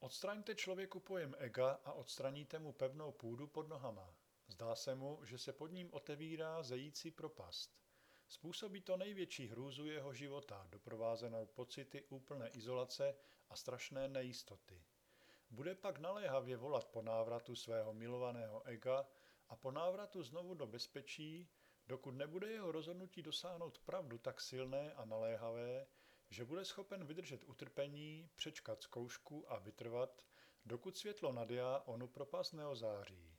Odstraňte člověku pojem ega a odstraníte mu pevnou půdu pod nohama. Zdá se mu, že se pod ním otevírá zející propast. Způsobí to největší hrůzu jeho života, doprovázenou pocity úplné izolace a strašné nejistoty. Bude pak naléhavě volat po návratu svého milovaného ega a po návratu znovu do bezpečí, dokud nebude jeho rozhodnutí dosáhnout pravdu tak silné a naléhavé, že bude schopen vydržet utrpení, přečkat zkoušku a vytrvat, dokud světlo nad já onu propast neozáří.